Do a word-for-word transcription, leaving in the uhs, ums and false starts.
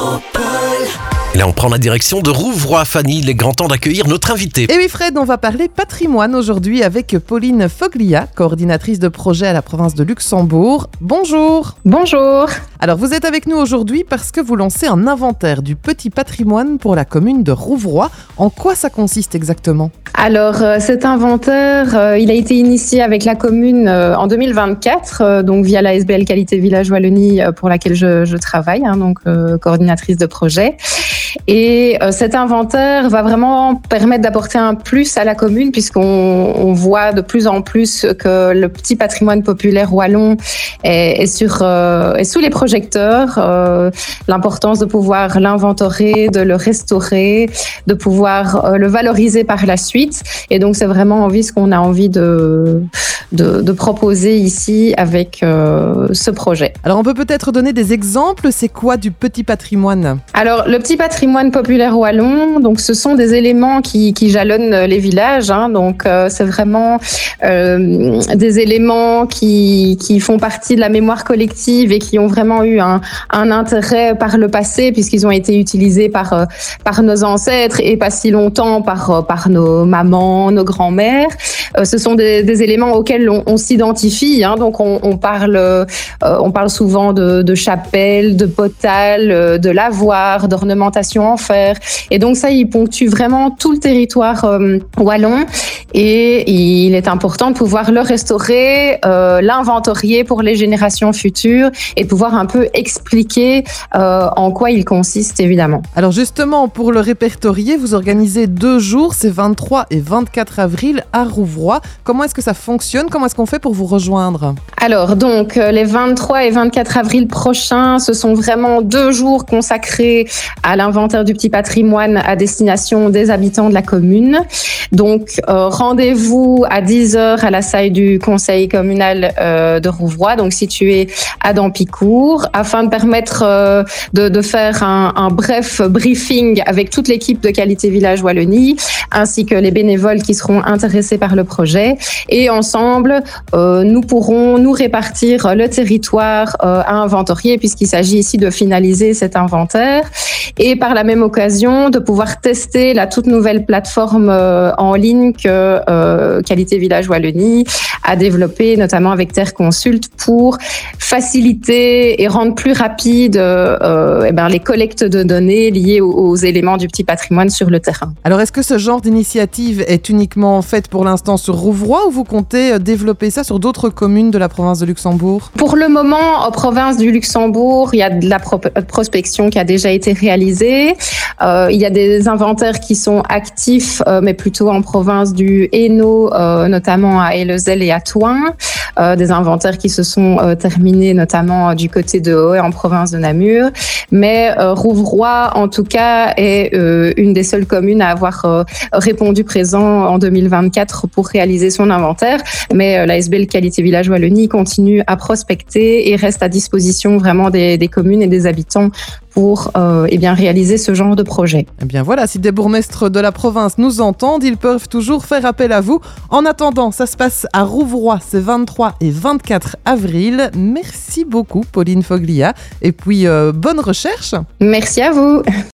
Et là, on prend la direction de Rouvroy. Fanny, il est grand temps d'accueillir notre invité. Et oui Fred, on va parler patrimoine aujourd'hui avec Pauline Foglia, coordinatrice de projet à la province de Luxembourg. Bonjour. Bonjour. Alors vous êtes avec nous aujourd'hui parce que vous lancez un inventaire du petit patrimoine pour la commune de Rouvroy. En quoi ça consiste exactement ? Alors euh, cet inventaire, euh, il a été initié avec la commune euh, en deux mille vingt-quatre, euh, donc via la S B L Qualité Village Wallonie euh, pour laquelle je, je travaille, hein, donc euh, coordinatrice de projet. Et euh, cet inventaire va vraiment permettre d'apporter un plus à la commune puisqu'on on voit de plus en plus que le petit patrimoine populaire wallon est, est, sur, euh, est sous les projecteurs. Euh, l'importance de pouvoir l'inventorier, de le restaurer, de pouvoir euh, le valoriser par la suite. Et donc c'est vraiment envie ce qu'on a envie de, de, de proposer ici avec euh, ce projet. Alors on peut peut-être donner des exemples. C'est quoi du petit patrimoine ? Alors le petit patrimoine patrimoine populaire wallon, donc ce sont des éléments qui, qui jalonnent les villages, hein, donc euh, c'est vraiment euh, des éléments qui, qui font partie de la mémoire collective et qui ont vraiment eu un, un intérêt par le passé puisqu'ils ont été utilisés par, euh, par nos ancêtres et pas si longtemps par, par nos mamans, nos grands-mères. Euh, ce sont des, des éléments auxquels on, on s'identifie, hein, donc on, on, parle, euh, on parle souvent de, de chapelles, de potales, de lavoirs, d'ornementation en fer. Et donc ça, il ponctue vraiment tout le territoire euh, wallon et il est important de pouvoir le restaurer, euh, l'inventorier pour les générations futures et de pouvoir un peu expliquer euh, en quoi il consiste évidemment. Alors justement, pour le répertorier, vous organisez deux jours, c'est vingt-trois et vingt-quatre avril à Rouvroy. Comment est-ce que ça fonctionne ? Comment est-ce qu'on fait pour vous rejoindre ? Alors donc les vingt-trois et vingt-quatre avril prochains, ce sont vraiment deux jours consacrés à l'inventaire du petit patrimoine à destination des habitants de la commune. Donc, euh, rendez-vous à dix heures à la salle du conseil communal euh, de Rouvroy, donc situé à Dampicourt, afin de permettre euh, de, de faire un, un bref briefing avec toute l'équipe de Qualité Village Wallonie, ainsi que les bénévoles qui seront intéressés par le projet. Et ensemble, euh, nous pourrons nous répartir le territoire euh, à inventorier, puisqu'il s'agit ici de finaliser cet inventaire. Et par la même occasion, de pouvoir tester la toute nouvelle plateforme euh, en ligne que euh, Qualité Village Wallonie a développée, notamment avec Terre Consult, pour faciliter et rendre plus rapide euh, eh ben, les collectes de données liées aux, aux éléments du petit patrimoine sur le terrain. Alors, est-ce que ce genre d'initiative est uniquement faite pour l'instant sur Rouvroy ou vous comptez développer ça sur d'autres communes de la province de Luxembourg ? Pour le moment, en province du Luxembourg, il y a de la pro- prospection qui a déjà été réalisée. Euh, il y a des inventaires qui sont actifs, euh, mais plutôt en province du Hainaut, euh, notamment à Ellezel et à Thouin. Euh, des inventaires qui se sont euh, terminés, notamment euh, du côté de Haut et en province de Namur. Mais euh, Rouvroy, en tout cas, est euh, une des seules communes à avoir euh, répondu présent en deux mille vingt-quatre pour réaliser son inventaire. Mais euh, la S B L Qualité Village Wallonie continue à prospecter et reste à disposition vraiment des, des communes et des habitants pour euh, eh bien, réaliser ce genre de projet. Eh bien voilà, si des bourgmestres de la province nous entendent, ils peuvent toujours faire appel à vous. En attendant, ça se passe à Rouvroy, c'est vingt-trois et vingt-quatre avril. Merci beaucoup Pauline Foglia et puis euh, bonne recherche. Merci à vous.